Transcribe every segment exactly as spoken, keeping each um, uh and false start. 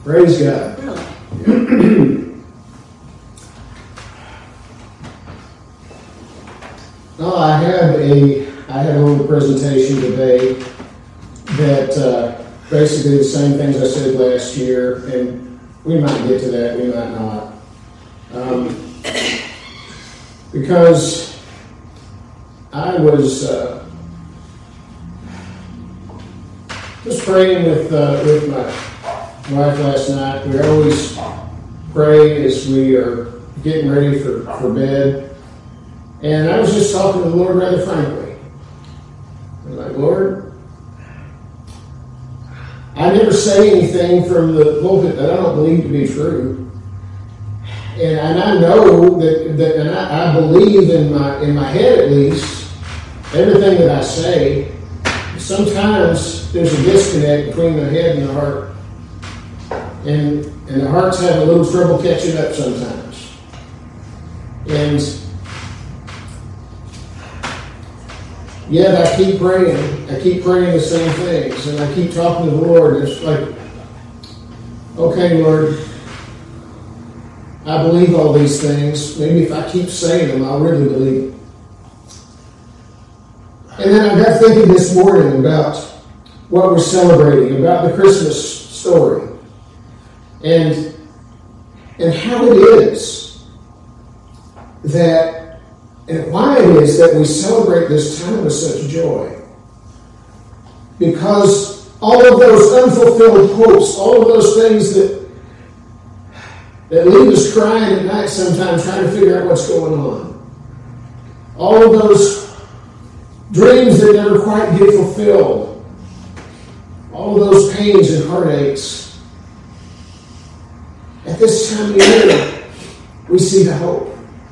Praise God. Really? Oh, I had a I had a little presentation today that uh, basically the same things I said last year, and we might get to that, we might not, um, because I was uh, just praying with uh, with my wife last night. We always pray as we are getting ready for, for bed. And I was just talking to the Lord rather frankly. I'm like, Lord, I never say anything from the pulpit that I don't believe to be true. And, and I know that, that and I, I believe in my in my head at least, everything that I say. Sometimes there's a disconnect between the head and the heart. And and the heart's having a little trouble catching up sometimes. And yet I keep praying. I keep praying the same things. And I keep talking to the Lord. It's like, okay, Lord, I believe all these things. Maybe if I keep saying them, I'll really believe it. And then I got thinking this morning about what we're celebrating, about the Christmas story. And, and how it is that And why it is that we celebrate this time with such joy. Because all of those unfulfilled hopes, all of those things that, that leave us crying at night sometimes trying to figure out what's going on. All of those dreams that never quite get fulfilled. All of those pains and heartaches. At this time of year, we see the hope.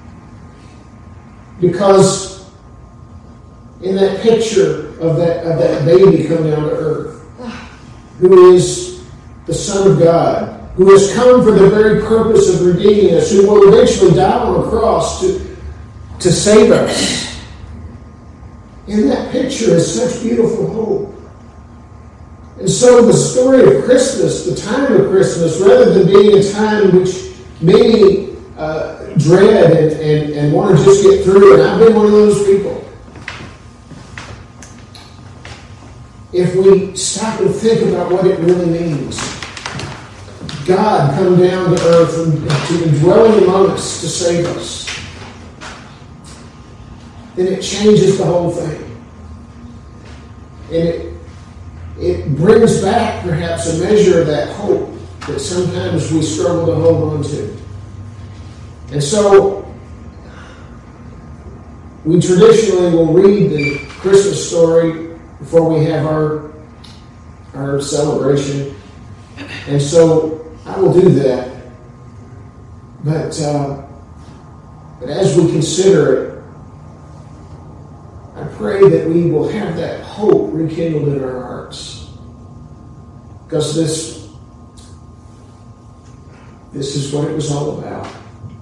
Because in that picture of that of that baby coming down to earth, who is the Son of God, who has come for the very purpose of redeeming us, who will eventually die on a cross to, to save us. In that picture is such beautiful hope. And so the story of Christmas, the time of Christmas, rather than being a time in which many uh, dread and, and, and want to just get through, and I've been one of those people. If we stop and think about what it really means, God come down to earth and to dwelling among us to save us, then it changes the whole thing. And it, it brings back perhaps a measure of that hope that sometimes we struggle to hold on to. And so, we traditionally will read the Christmas story before we have our, our celebration. And so, I will do that. But, uh, but as we consider it, I pray that we will have that hope rekindled in our hearts. Because this, this is what it was all about.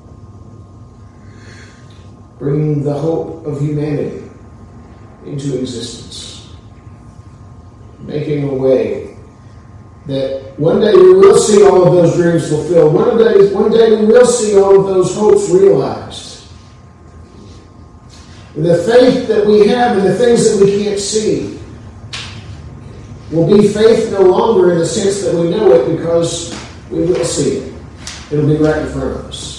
Bringing the hope of humanity into existence. Making a way that one day we will see all of those dreams fulfilled. One day, one day we will see all of those hopes realized. The faith that we have in the things that we can't see will be faith no longer in the sense that we know it, because we will see it. It'll be right in front of us.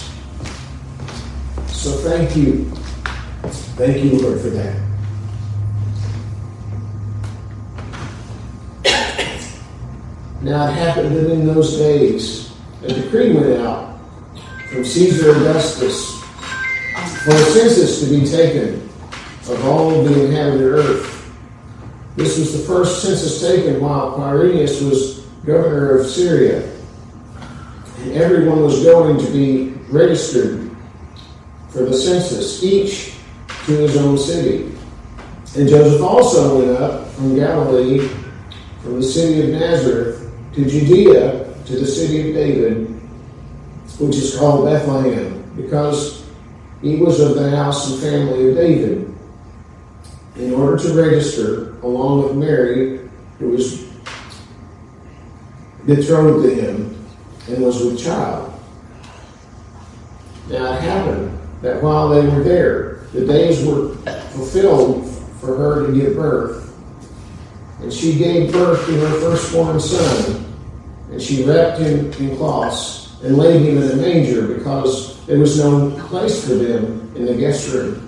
So thank you. Thank you, Lord, for that. Now it happened that in those days, a decree went out from Caesar Augustus for a census to be taken of all the inhabited earth. This was the first census taken while Quirinius was governor of Syria. And everyone was going to be registered for the census, each to his own city. And Joseph also went up from Galilee, from the city of Nazareth, to Judea, to the city of David, which is called Bethlehem, because he was of the house and family of David, in order to register along with Mary, who was betrothed to him, and was with child. Now it happened that while they were there, the days were fulfilled for her to give birth. And she gave birth to her firstborn son, and she wrapped him in cloths and laid him in a manger, because there was no place for them in the guest room.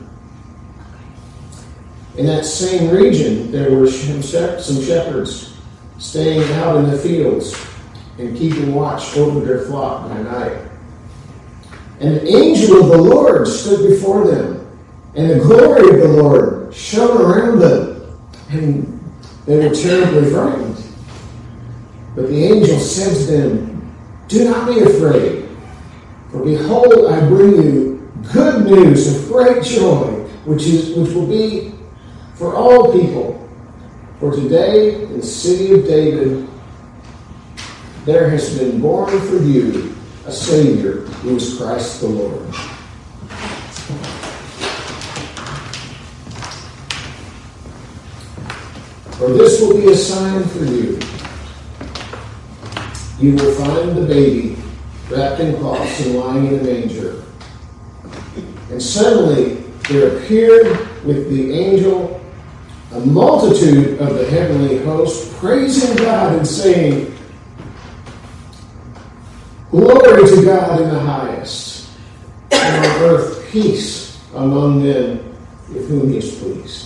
In that same region, there were some shepherds staying out in the fields and keeping watch over their flock by night. And an angel of the Lord stood before them, and the glory of the Lord shone around them, and they were terribly frightened. But the angel said to them, "Do not be afraid, for behold, I bring you good news of great joy, which is which will be for all people. For today, in the city of David, there has been born for you a Savior, who is Christ the Lord." "For this will be a sign for you. You will find the baby wrapped in cloths and lying in a manger." And suddenly there appeared with the angel a multitude of the heavenly host, praising God and saying, "Glory to God in the highest, and on earth peace among men with whom he is pleased."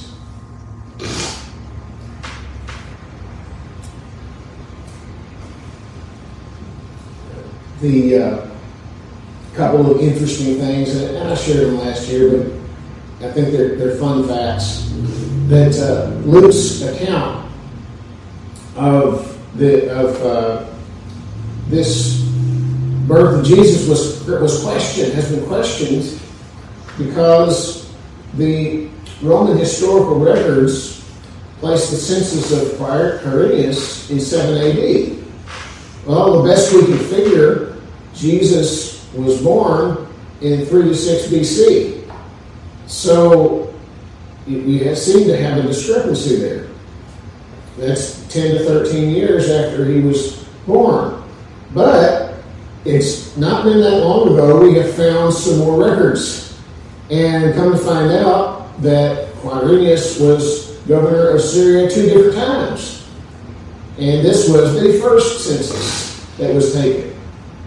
The uh, couple of interesting things, and I shared them last year, but I think they're, they're fun facts, that uh, Luke's account of the of uh, this birth of Jesus was was questioned, has been questioned, because the Roman historical records placed the census of Quirinius in seven A D. Well, the best we can figure, Jesus was born in three to six B C. So we seem to have a discrepancy there. That's ten to thirteen years after he was born. But it's not been that long ago we have found some more records. And come to find out that Quirinius was governor of Syria two different times. And this was the first census that was taken.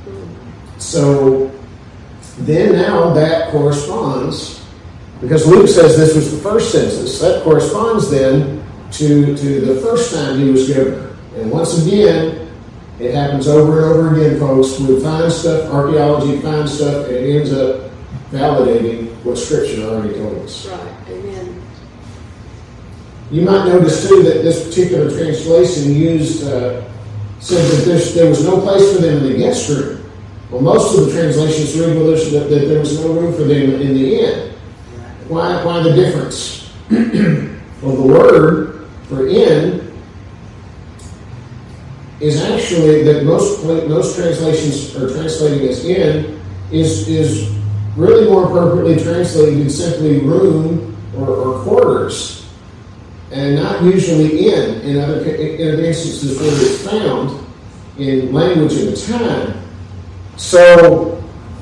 So then now that corresponds, because Luke says this was the first census, that corresponds then to, to the first time he was governor. And once again, it happens over and over again, folks. We find stuff, archaeology finds stuff, and it ends up validating what Scripture already told us. Right, amen. You might notice too that this particular translation used uh, said that there's, there was no place for them in the guest room. Well, most of the translations read well, that, that there was no room for them in the inn. Why, why the difference? Well, the word for inn is actually, that most most translations are translating as inn, is is really more appropriately translated simply room or, or quarters, and not usually inn in other, in other instances where it's found in language of the time. So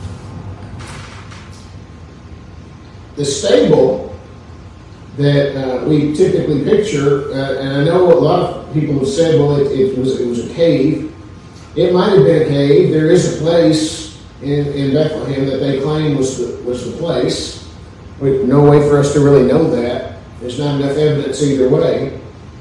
the stable that uh, we typically picture, uh, and I know a lot of people have said, well, it, it was it was a cave. It might have been a cave. There is a place in, in Bethlehem that they claim was the, was the place. We, no way for us to really know that. There's not enough evidence either way.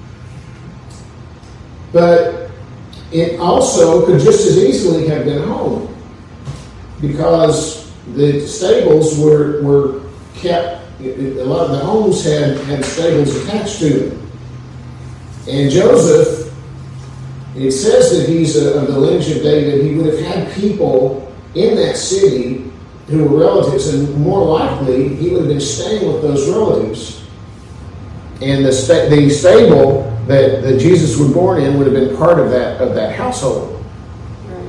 But it also could just as easily have been a home, because the stables were were kept. A lot of the homes had, had stables attached to them. And Joseph, it says that he's a, of the lineage of David. He would have had people in that city who were relatives, and more likely he would have been staying with those relatives. And the sta- the stable that, that Jesus was born in would have been part of that of that household. Right.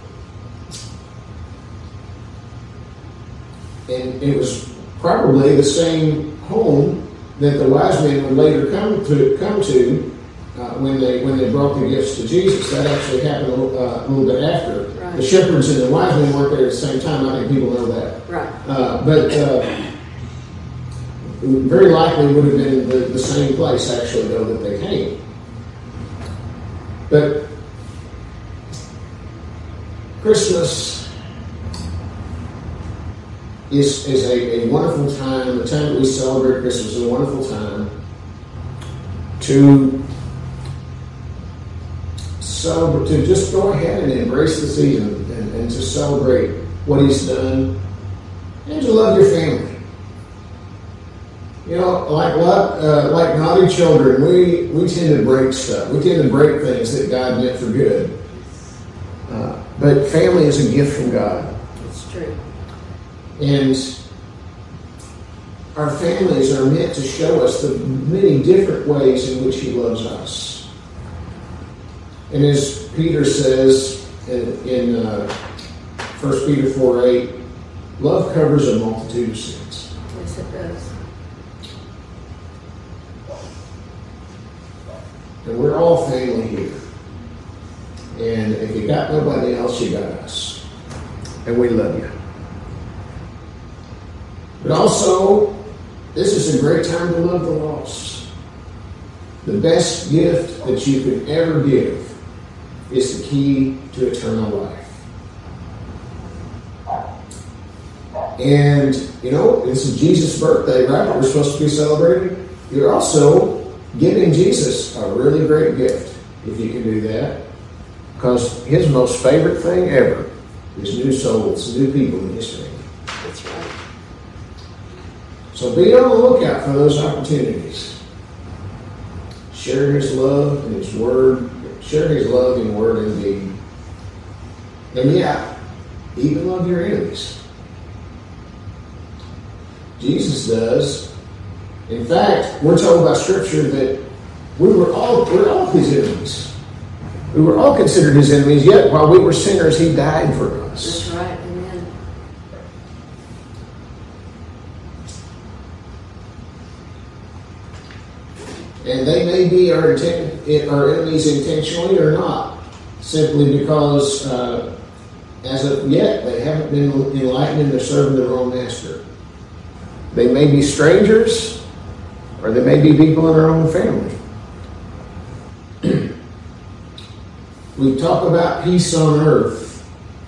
And it was probably the same home that the wise men would later come to come to uh, when they when they brought the gifts to Jesus. That actually happened a little, uh, a little bit after. Right. Right. The shepherds and the wise men weren't there at the same time. I think people know that. Right. Uh, but uh, very likely would have been the, the same place, actually, though, that they came. But Christmas is, is a, a wonderful time. The time that we celebrate Christmas is a wonderful time to celebrate, to just go ahead and embrace the season and, and to celebrate what He's done and to love your family. You know, like uh, like naughty children, we, we tend to break stuff. We tend to break things that God meant for good. Uh, but family is a gift from God. It's true. And our families are meant to show us the many different ways in which He loves us. And as Peter says in, in uh, First Peter four eight, love covers a multitude of sins. Yes, it does. And we're all family here. And if you got nobody else, you got us. And we love you. But also, this is a great time to love the lost. The best gift that you could ever give is the key to eternal life. And, you know, this is Jesus' birthday, right? We're supposed to be celebrating. You're also giving Jesus a really great gift, if you can do that. Because His most favorite thing ever is new souls, new people in His family. That's right. So be on the lookout for those opportunities. Share His love and His word. Share His love in word and deed. And yeah, even love your enemies. Jesus does. In fact, we're told by Scripture that we were all we're all His enemies. We were all considered His enemies, yet while we were sinners, He died for us. That's right. Amen. And they may be our, inten- our enemies intentionally or not, simply because uh, as of yet they haven't been enlightened and they're serving their own master. They may be strangers, or they may be people in our own family. We talk about peace on earth.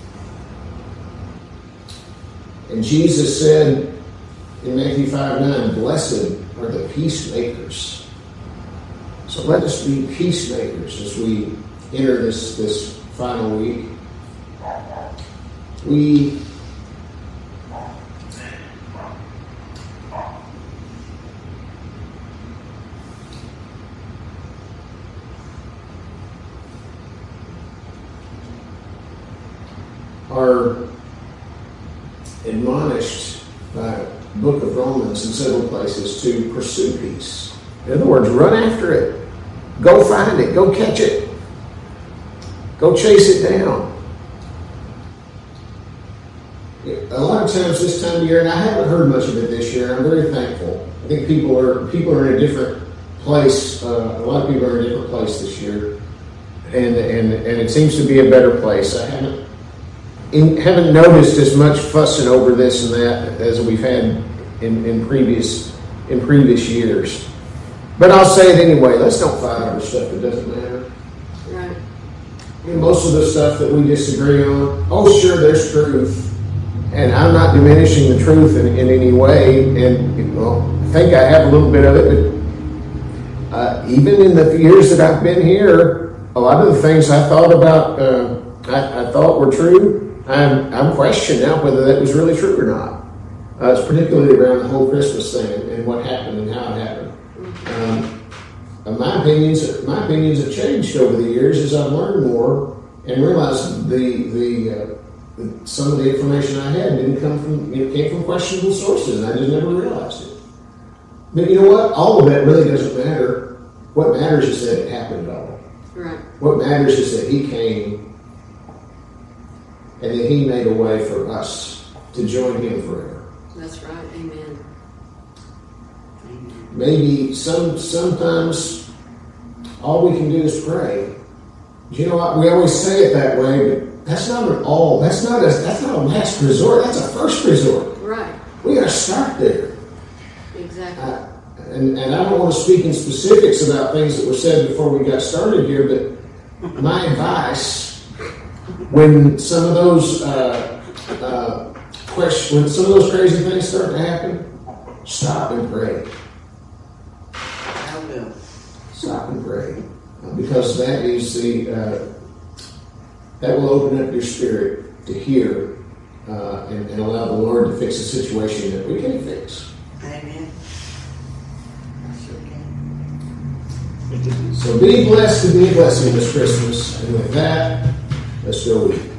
And Jesus said in Matthew five nine, blessed are the peacemakers. So let us be peacemakers as we enter this, this final week. We are admonished by the book of Romans in several places to pursue peace. In other words, run after it. Go find it. Go catch it. Go chase it down. A lot of times this time of year, and I haven't heard much of it this year, I'm very thankful. I think people are people are in a different place. Uh, a lot of people are in a different place this year. And, and, and it seems to be a better place. I haven't In, haven't noticed as much fussing over this and that as we've had in, in previous in previous years. But I'll say it anyway. Let's don't fight over stuff that doesn't matter. Right. And most of the stuff that we disagree on, oh sure, there's truth. And I'm not diminishing the truth in, in any way. And you know, I think I have a little bit of it. But uh, even in the years that I've been here, a lot of the things I thought about, uh, I, I thought were true, I'm, I'm questioning now whether that was really true or not. Uh, it's particularly around the whole Christmas thing and, and what happened and how it happened. Um, my opinions, my opinions have changed over the years as I've learned more and realized the the, uh, the some of the information I had didn't come from it came from questionable sources, and I just never realized it. But you know what? All of that really doesn't matter. What matters is that it happened at all. Right. What matters is that He came and that He made a way for us to join Him forever. That's right. Amen. Maybe some sometimes all we can do is pray. You know what? We always say it that way, but that's not an all. That's not a. That's not a last resort. That's a first resort. Right. We got to start there. Exactly. I, and and I don't want to speak in specifics about things that were said before we got started here, but my advice when some of those uh, uh, questions, when some of those crazy things start to happen, stop and pray. I will. Stop and pray, because that is the uh, that will open up your spirit to hear uh, and, and allow the Lord to fix a situation that we can't fix. Amen. I sure can. So be blessed to be a blessing this Christmas, and with that, let's go eat.